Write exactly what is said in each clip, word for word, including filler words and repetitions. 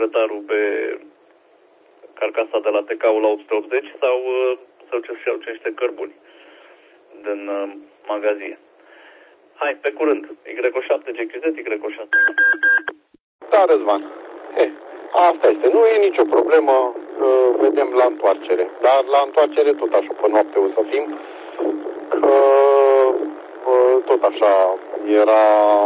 Secretarul pe carcasa de la T K-ul la opt sute optzeci sau să și iau niște cărbuni din uh, magazie. Hai, pe curând. Y șapte G Q Z, Y șapte. Da, Răzvan. He, asta este. Nu e nicio problemă. Uh, vedem la întoarcere. Dar la întoarcere tot așa pe noapte o să fim. Că uh, tot așa era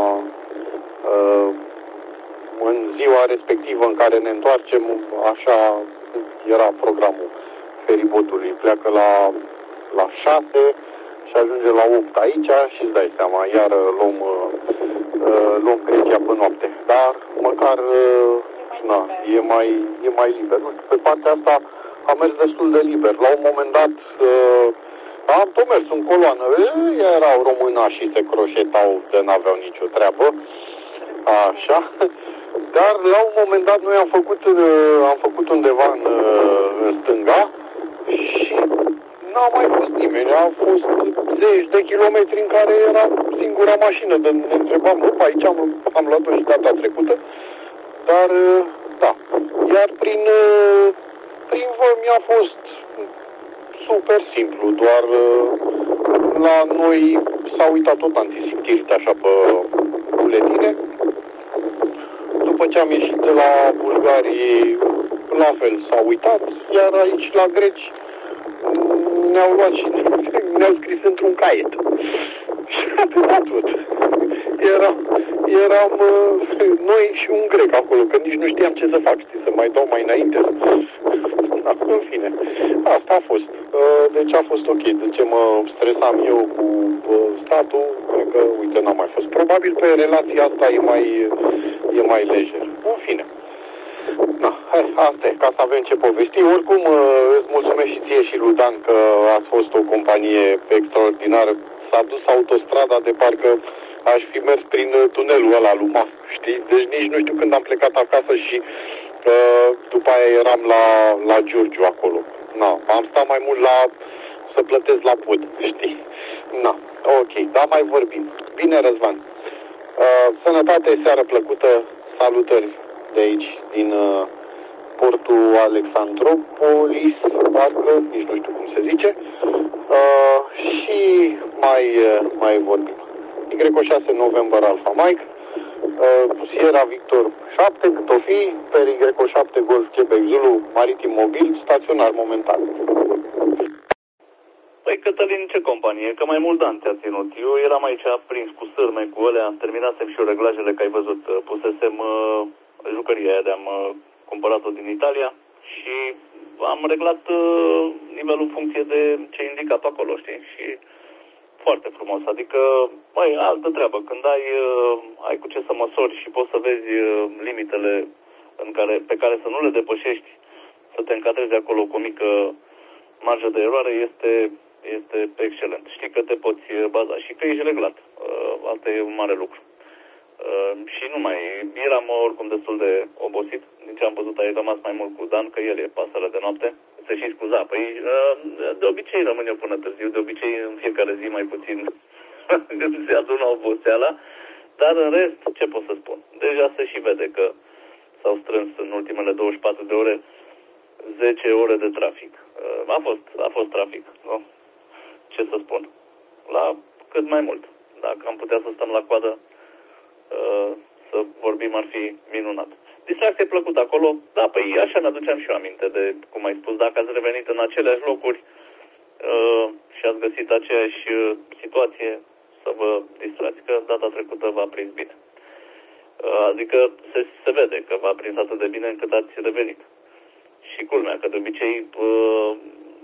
uh, în ziua respectivă în care ne întoarcem, așa era programul feribotului. Pleacă la, la șase și ajunge la opt aici și îți dai seama, iar luăm, uh, luăm Grecia pe noapte. Dar măcar uh, na, e, mai, e mai liber. Nu știu, pe partea asta am mers destul de liber. La un moment dat uh, am tot mers în coloană. E, erau românași și se croșetau, de n-aveau nicio treabă. Așa. Dar la un moment dat noi am făcut, am făcut undeva în, în stânga și n-a mai fost nimeni. A fost zeci de kilometri în care era singura mașină. De ne întrebam, nu, aici am, am luat-o și data trecută. Dar, da. Iar prin, prin vămi a fost super simplu. Doar la noi s-a uitat tot antisictirit așa pe buletine. După ce am ieșit de la bulgarii, la fel s-au uitat, iar aici la greci ne-au luat și ne-au scris într-un caiet. Și atâta tot. Eram, eram noi și un grec acolo, că nici nu știam ce să fac, știi, să mai dau mai înainte. În fine, asta a fost. Deci a fost ok. De ce mă stresam eu cu statul, cred că, uite, n-am mai fost. Probabil pe relația asta e mai, e mai lejer. În fine. Da, hai, asta e, ca să avem ce povesti. Oricum, îți mulțumesc și ție și lui Dan că ați fost o companie extraordinară. S-a dus autostrada de parcă aș fi mers prin tunelul ăla lui Maf, știi? Deci nici nu știu când am plecat acasă și uh, după aia eram la, la Giurgiu acolo. Na, am stat mai mult la să plătesc la pod, știi? Na, ok, dar mai vorbim. Bine, Răzvan. Uh, sănătate, seară plăcută, salutări de aici, din uh, portul Alexandropolis, parcă, nici nu știu cum se zice. Uh, și mai, uh, mai vorbim. Y șase November Alpha Mike, uh, Sierra Victor șapte, cât o fi, pe Y șapte Golf Quebec Zulu, maritim mobil, staționar momentan. Păi, Cătălin, ce companie? Că mai mult Dan ți-a ținut. Eu eram aici prins cu sârme, cu alea, terminasem și eu reglajele, că ai văzut, pusesem uh, jucăria aia de-am uh, cumpărat-o din Italia și am reglat uh, nivelul în funcție de ce indica pe acolo, știi? Și foarte frumos, adică, măi, altă treabă, când ai, uh, ai cu ce să măsori și poți să vezi uh, limitele în care, pe care să nu le depășești, să te încadrezi acolo cu o mică marjă de eroare, este, este excelent. Știi că te poți baza și că ești reglat. Uh, asta e un mare lucru. Uh, și nu mai, eram oricum destul de obosit. Din ce am văzut, ai rămas mai mult cu Dan, că el e pasărea de noapte. Se și scuza. Păi, uh, de obicei rămâne până târziu, de obicei în fiecare zi mai puțin se adună oboseala. Dar în rest, ce pot să spun? Deja se și vede că s-au strâns în ultimele douăzeci și patru de ore zece ore de trafic. A fost, a fost trafic, nu? Ce să spun? La cât mai mult. Dacă am putea să stăm la coadă, să vorbim, ar fi minunat. Distracție plăcută acolo, da, păi așa mi-aduceam și eu aminte de, cum ai spus, dacă ați revenit în aceleași locuri și ați găsit aceeași situație, să vă distrați, că data trecută v-a prins bine. Adică se, se vede că v-a prins atât de bine încât ați revenit. Și culmea, că de obicei uh,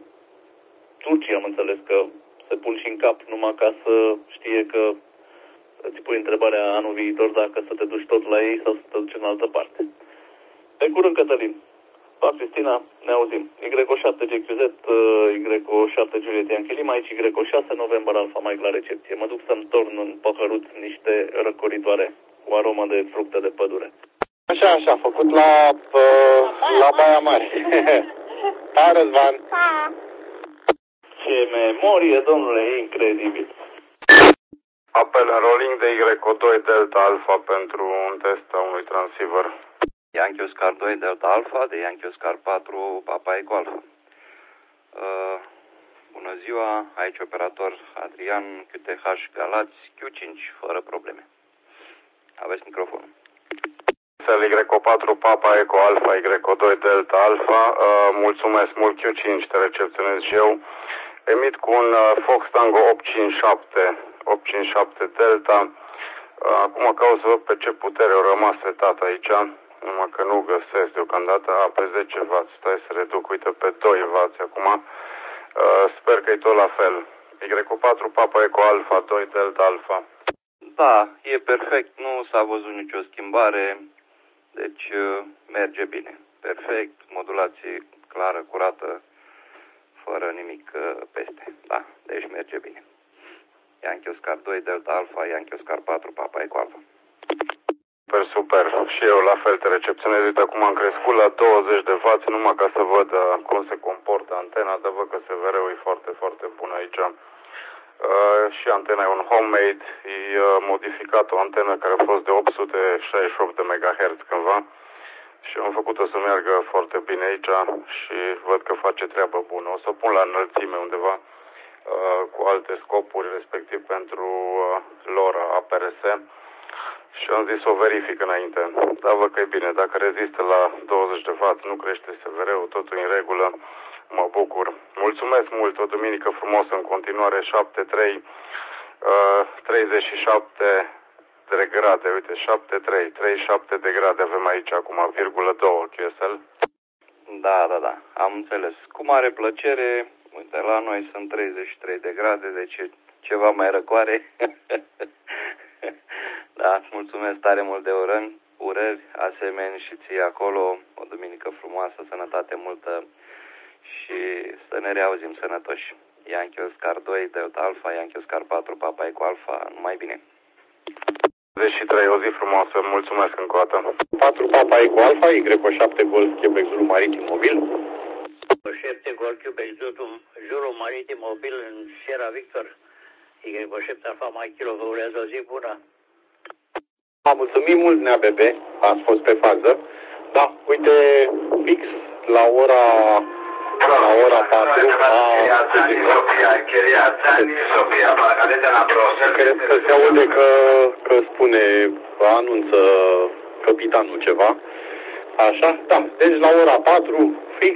turcii am înțeles că se pun și în cap numai ca să știe că îți pui întrebarea anul viitor dacă să te duci tot la ei sau să te duci în altă parte. Pe curând, Cătălin. Pa, Cristina, ne auzim. Y șapte G Q Z, uh, Y șapte Juliet Yankee Lima, aici Y șase November Alpha Mike la recepție. Mă duc să-mi torn în păhăruț niște răcoritoare cu aromă de fructe de pădure. Așa, așa, făcut la, uh, la Baia Mare. Pa, Răzvan. Pa. Ce memorie, domnule, incredibil. Apel în rolling de Y doi Delta Alpha pentru un test a unui transceiver. Yankee Oscar doi Delta Alpha de Yankee Oscar patru Papa Eco Alpha. Uh, bună ziua, aici operator Adrian Q T H Galați Q cinci, fără probleme. Aveți microfonul. Y patru Papa Eco Alpha Y doi Delta Alpha, uh, mulțumesc mult Q cinci, te recepționez și eu. Emit cu un uh, Fox Tango opt cinci șapte, opt cinci șapte Delta. Uh, acum caut să văd pe ce putere au rămas setat aici, numai că nu găsesc deocamdată. A, pe zece wați, stai să reduc, uite, pe doi wați acum. Uh, sper că e tot la fel. Y patru Papa Eco Alpha doi Delta Alpha. Da, e perfect, nu s-a văzut nicio schimbare, deci uh, merge bine. Perfect, modulație clară, curată, fără nimic uh, peste. Da, deci merge bine. Yankee Oscar doi Delta Alpha, Yankee Oscar patru Papa Eco Alpha. Super, super. Și eu la fel te recepționez. Uite, acum am crescut la douăzeci de wați, numai ca să văd uh, cum se comportă antena, dar văd că S V R-ul e foarte, foarte bun aici. Uh, și antena e un homemade, e uh, modificat o antenă care a fost de opt sute șaizeci și opt de megahertz cândva și am făcut-o să meargă foarte bine aici și văd că face treabă bună. O să o pun la înălțime undeva uh, cu alte scopuri, respectiv pentru uh, LoRa A P R S și am zis să o verific înainte. Dar văd că e bine, dacă rezistă la douăzeci de wați, nu crește S V R-ul, totul în regulă. Mă bucur. Mulțumesc mult, o duminică frumoasă în continuare, șapte trei, treizeci și șapte de grade, uite, șapte trei, treizeci și șapte de grade avem aici acum, virgulă doi Q S L. Da, da, da, am înțeles. Cu mare plăcere, uite, la noi sunt treizeci și trei de grade, deci e ceva mai răcoare. Da, mulțumesc tare mult de urări, urări, asemenea și ție acolo, o duminică frumoasă, sănătate multă și să ne reauzim sănătoși. Yankee Oscar doi Delta Alpha, Yankee Oscar patru Papa Eco Alpha, numai bine. douăzeci și trei, o zi frumoasă, mulțumesc încă o dată. patru Papa Eco Alpha, Y șapte Golf Quebec Zulu Maritim Mobil. șapte Golf Quebec Zulu Maritim Mobil în Sierra Victor. Y șapte Alpha Mike Kilo, vă urează o zi bună. Am mulțumit mult, Nea B B, ați fost pe fază. Da, uite, fix la ora la ora patru a cred că se aude că, că spune, anunță capitanul ceva. Așa, da, deci la ora patru fix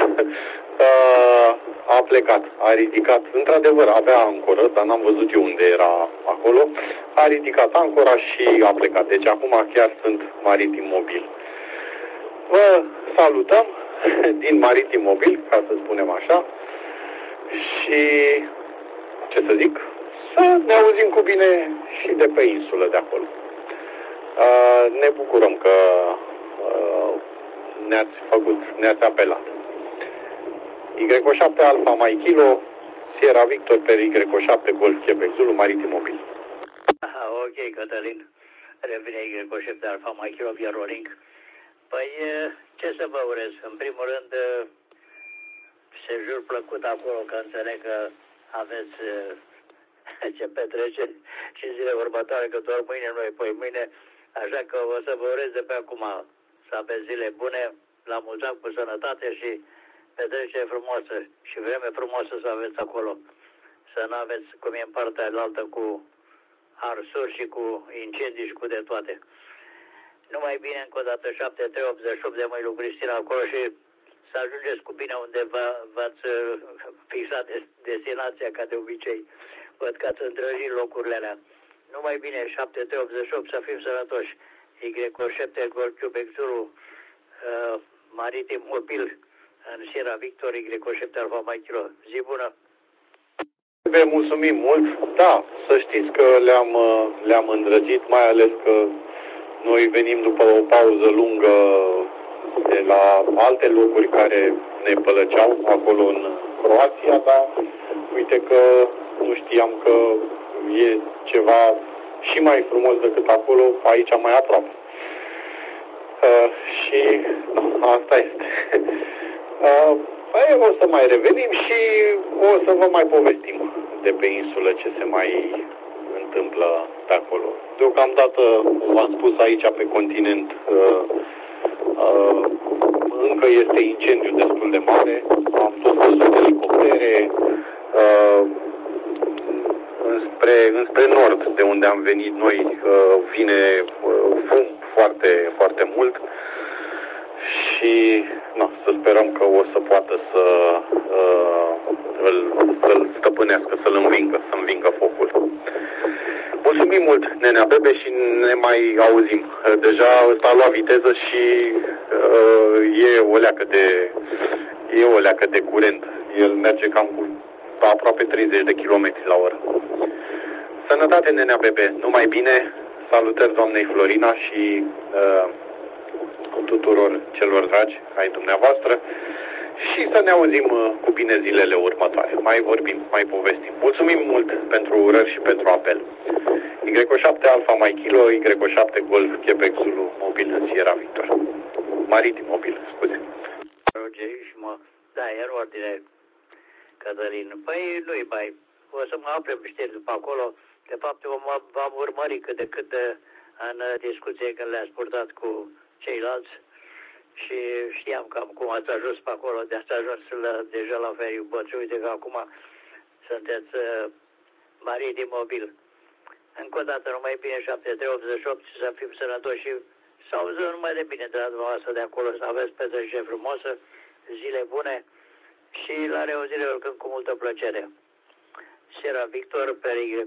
a plecat, a ridicat, într-adevăr avea ancoră, dar n-am văzut eu unde era acolo, a ridicat ancora și a plecat. Deci acum chiar sunt maritim mobil. Vă salutăm din maritim mobil, ca să spunem așa, și ce să zic, să ne auzim cu bine și de pe insulă de acolo. Ne bucurăm că ne-ați făcut, ne-ați apelat. Y șapte Alpha Mike Kilo, Sierra Victor pe Y șapte Golf Quebec Zulu Maritim Mobil. Aha, ok, Cătălin. Revine Y șapte Alpha Mike Kilo via rolling. Păi, ce să vă urez? În primul rând, sejur plăcut acolo, că înțeleg că aveți ce petrece și zile următoare, că doar mâine nu e, păi mâine, așa că o să vă urez de pe acum să aveți zile bune, la mulți ani cu sănătate și petrecere frumoasă și vreme frumoasă să aveți acolo. Să nu aveți, cum e în partea alaltă, cu arsuri și cu incendii și cu de toate. Numai bine, încă o dată, șapte trei optzeci și opt de mâini lui Cristina acolo și să ajungeți cu bine unde v-ați fixat destinația, ca de obicei. Văd că ați îndrăjit locurile alea. Numai bine, șapte trei optzeci și opt, să fim sănătoși. Y șapte Golf Quebec Zulu, uh, Maritim Mobil, în Sierra Victor, Y șapte Alpha Mike Kilo. Zi bună! Vă mulțumim mult. Da, să știți că le-am le-am îndrăgit, mai ales că noi venim după o pauză lungă de la alte locuri care ne plăceau acolo în Croația, dar uite că nu știam că e ceva și mai frumos decât acolo, aici mai aproape. Uh, și da, asta este. Uh, păi, o să mai revenim și o să vă mai povestim de pe insulă ce se mai întâmplă pe acolo. Deocamdată, v-am spus, aici pe continent uh, Uh, încă este incendiu destul de mare, am tot văzut elicoptere, uh, înspre, înspre nord, de unde am venit noi, uh, vine uh, fum foarte, foarte mult și na, să sperăm că o să poată să uh, îl, să-l stăpânească, să-l învingă, să învingă focul. Mulțumim mult, Nenea Bebe, și ne mai auzim. Deja ăsta a luat viteză și uh, e o leacă de e o leacă de curent. El merge cam cu aproape treizeci de kilometri la oră. Sănătate, Nenea Bebe, numai bine, salutări doamnei Florina și uh, tuturor celor dragi ai dumneavoastră și să ne auzim uh, cu bine zilele următoare. Mai vorbim, mai povestim. Mulțumim mult pentru urări și pentru apel. Y șapte Alfa Mike Kilo, Y șapte Golf Quebec Zulu Mobil în Sierra Victor. Maritim Mobil, scuze. Și mă, da, e în ordine, Cătălin. Păi nu-i mai, o să mă afle știri după acolo. De fapt, v-am urmărit cât de cât în discuție când le-ați purtat cu ceilalți și știam cam cum ați ajuns pe acolo, de asta ajuns la, deja la Feriu Bățu. Uite că acum sunteți uh, maritim mobil. Încă o dată, numai bine, șapte trei optzeci și opt, să fim sănătoși și să auzim numai de bine de la dumneavoastră de acolo, să aveți petrecere frumoasă, zile bune și la reauzire oricând cu multă plăcere. Sierra Victor, pe Y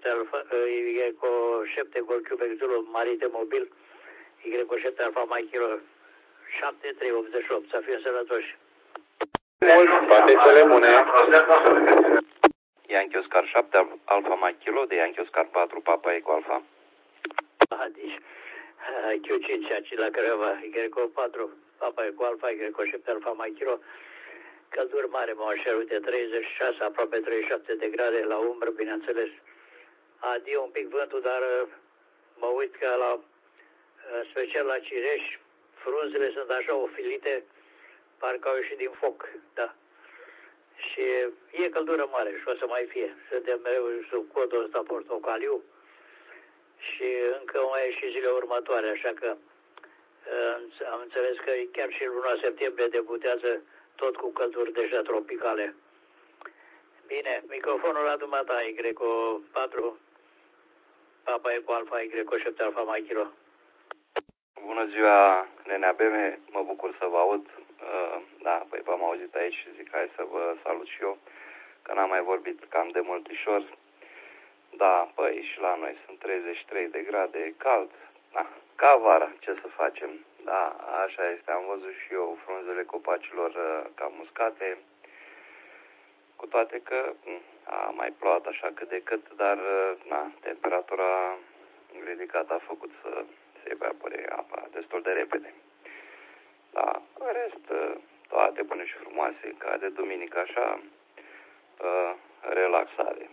șapte Golf Quebec Zulu, Marite Mobil, Y șapte Alfa Mike Kilo, șapte trei optzeci și opt, să fim sănătoși. Mult, toate cele bune. Yankee Oscar șapte Alfa Mike Kilo de Yankee Oscar patru Papa Eco Alfa. Deci, Q cinci aici la Craiova, Y patru Papa Eco Alfa, Y șapte Alfa Mike Kilo. Călduri mare, mă așa, uite, treizeci și șase, aproape treizeci și șapte de grade la umbră, bineînțeles. Adio un pic vântul, dar mă uit că la, special la cireși, frunzele sunt așa ofilite, parcă au ieșit din foc, da. Și e căldură mare și o să mai fie. Suntem mereu sub codul ăsta portocaliu și încă mai e și zile următoare, așa că am înțeles că chiar și luna septembrie debutează tot cu călduri deja tropicale. Bine, microfonul la dumneata, Y patru Papa Eco Alfa, Y șapte Alfa Mike Kilo. Bună ziua, Nenea Bebe, mă bucur să vă aud. Uh, da, păi v-am auzit aici și zic hai să vă salut și eu, că n-am mai vorbit cam de multișor. Da, păi și la noi sunt treizeci și trei de grade, cald, da, ca vara, ce să facem. Da, așa este, am văzut și eu frunzele copacilor uh, cam muscate, cu toate că a mai plouat așa cât de cât, dar uh, na, temperatura ridicată a făcut să se evapore apa destul de repede. Da, în rest, toate bune și frumoase, ca de duminică așa, uh, relaxare.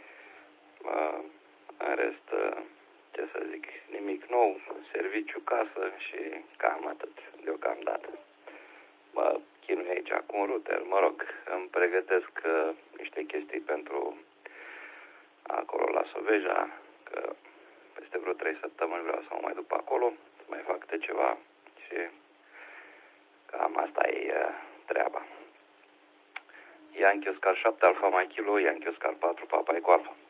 Uh, în rest, uh, ce să zic, nimic nou, serviciu, casă și cam atât deocamdată. Mă chinui aici cu un router, mă rog, îmi pregătesc uh, niște chestii pentru acolo la Soveja, că peste vreo trei săptămâni vreau să mă mai duc pe acolo, să mai fac câte ceva și cam asta e uh, treaba. Yankee Oscar șapte Alfa Mike Kilo, Yankee Oscar patru Papa Eco Alfa.